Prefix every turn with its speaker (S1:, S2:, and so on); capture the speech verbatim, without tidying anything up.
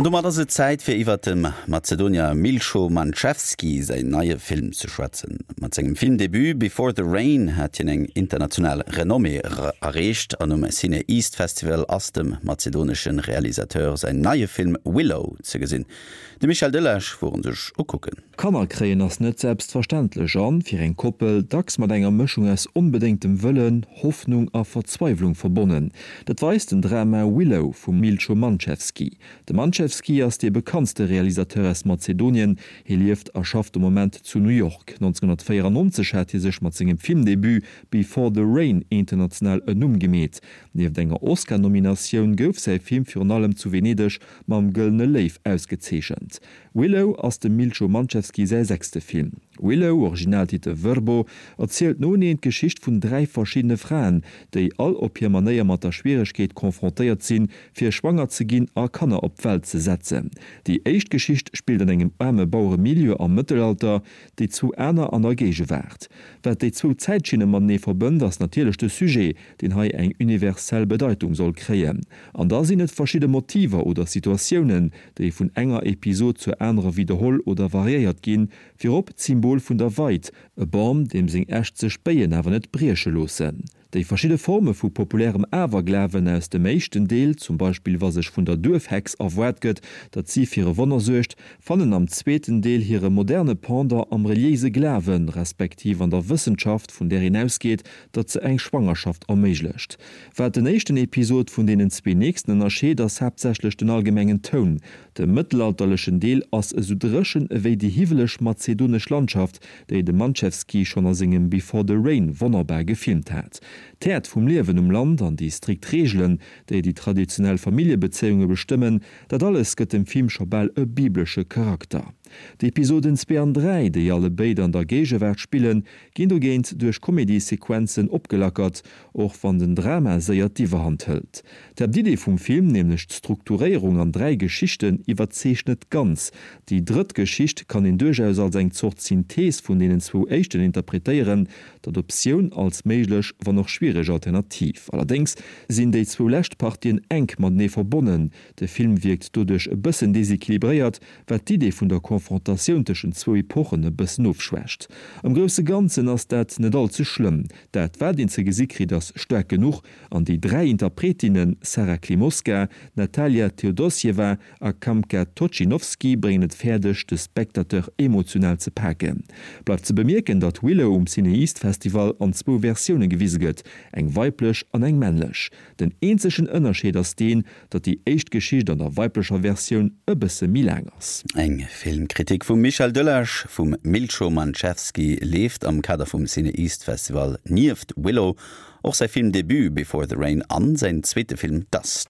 S1: Und um hat se Zeit fir iwwer dem Mazedonier Milcho Manchevski se neue Film zu schwatzen. Mat segem Filmdebüt Before the Rain hat hin eng international Renommee errecht an um Cine East Festival ass dem mazedonischen Realisateur se neue Film Willow ze gesinn. De Michael Dëllech woen sech okucken.
S2: Kanner kreien ass net selbstverständlech an fir eng Koppel dacks mat enger Mischung ass unbedingtem Wëllen, Hoffnung a Verzweiflung verbonnen. Dat weist den Drama Willow vum Milcho Manchevski. De Manchevski ass de bekanntste Realisateur aus Mazedonien, hi lieft erschafft im Moment zu New York. neunzehnhundertvierundneunzig hat hi sech mat segem Filmdebüt Before the Rain international en umgemet. Nieef denger Oscar-Nominatioun gouf sei Film fir allem zu Venedig mam Gëllne Leif ausgezeechchen. Willow ass dem Milcho Manchevski sei sechste Film. Willow, Originaltitel Verbo, erzählt nun en Geschicht vun drei verschiedene Frauen, déi all op hier manéier mat der Schwierigkeit konfrontiert sinn, fir schwanger ze ginn a Kanner op Welt ze setzen. Die Echtgeschicht spielt an engem arme Bauer Milieu am Mittelalter, die zu Äner an der Gege wärt. Wat déi zu Zeitschiene man nee verbënnt as natürlichchte Sujet, den hai eng universell Bedeutung soll kreien. An da sinn et verschiedene Motive oder Situationen, déi vun enger Episode zu Äner wiederholl oder variiert ginn, fir op Symbol vun der Weit, e Baum, dem seg echt ze speien awer net Bresche losen. Dei verschiedene Formen vu populärem Äwergläwen aus dem meeschten Deel, zum Beispiel was sech vun der Dürfhex erwert gëtt, dat sie fir Wonner secht, fannen am zweiten Deel hire moderne Ponder am reliese Gläwen, respektiv an der Wissenschaft, vun der hinausgeht, dat ze eng Schwangerschaft erméiglecht. Wär den nächsten Episode vun denen zwe nächsten erscheet ass hauptsächlich den allgemengen Ton. De mittelalterlichen Deel ass e so dreschen ewéi die hivelech mazedonisch Landschaft, déi de Manchevski schon er singem Before the Rain wonnerbar gefilmt hat. Täert vum Lewen um Land an die strikt Regeln, déi die traditionell Familiebezeungen bestimmen, dat alles gëtt dem Film schobal e biblesche Charakter. Die Episoden zwei und drei, déi alle beide an der Gegewert spielen, ginn du géint duch Comedy-Sequenzen opgelackert, och van den Drama séier d'iwwerhand hëlt. Der Idee vum Film, nämlich Strukturierung an drei Geschichten, iwwerzeech net ganz. Die dritt Geschicht kann in durchaus als eng Zort Synthees vun denen zwo Echten interpretieren, d'Adoption als méiglech war noch schwierig alternativ. Allerdings sind déi zwo Lächtpartien eng mat nee verbonnen. Der Film wirkt dodurch e bëssen deséquilibriert, wat d'Idee vun der Konfrontation zwischen zwei Epochen ein bisschen aufschwächt. Am großen Ganzen ist das nicht allzu schlimm. Dat Verdienste Gesikri das stark genug an die drei Interpretinnen Sarah Klimoska, Natalia Theodosieva und Kamka Tochinowski bringen es fertig, den Spektateur emotional zu packen. Bleibt zu bemerken, dass Willow um Cine East Festival an zwei Versionen gewiesen wird, eng weiblich und eng männlich. Den einzigen Unterschied ist den, dass die Echtgeschichte an der weiblichen Version ein bisschen mehr lang ist.
S1: Eng Filmkritik vum Michael Dëllech vum Milcho Manchevski left am Kader vum Cine East Festival nieft Willow och sei Filmdebüt Before the Rain an sein zweite Film Dust.